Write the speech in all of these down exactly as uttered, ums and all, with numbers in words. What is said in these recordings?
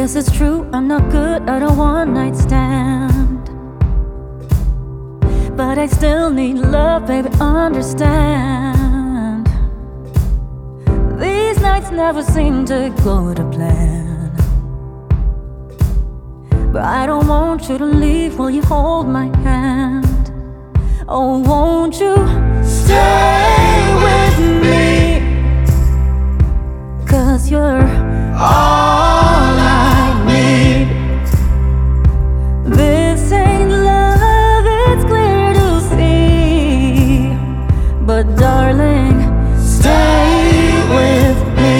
Yes, it's true, I'm not good at a one-night stand, but I still need love, baby, understand. These nights never seem to go to plan, but I don't want you to leave. Will you hold my hand? Oh, won't you stay with me? 'Cause you're all I need. This ain't love, it's clear to see, but darling, stay with me.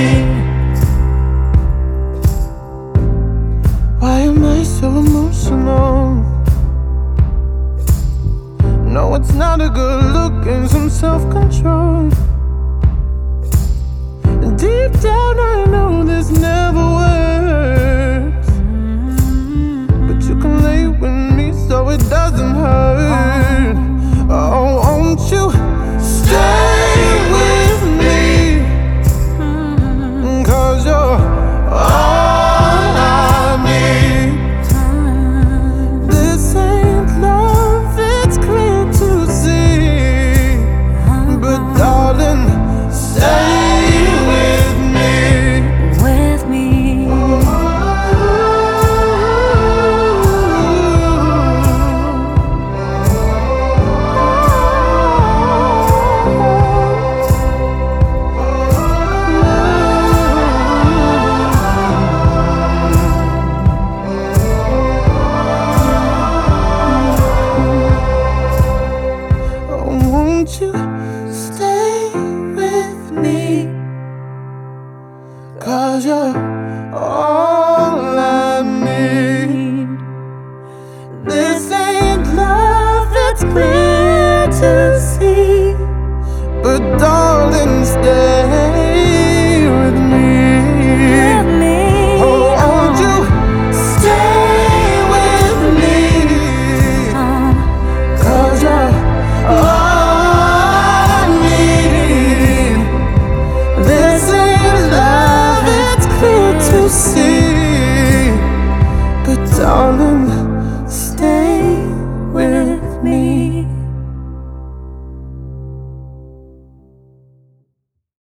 Why am I so emotional? No, it's not a good look and some self-control. Deep down I know this never works, but you can lay with me so it doesn't hurt. Oh, won't you stay?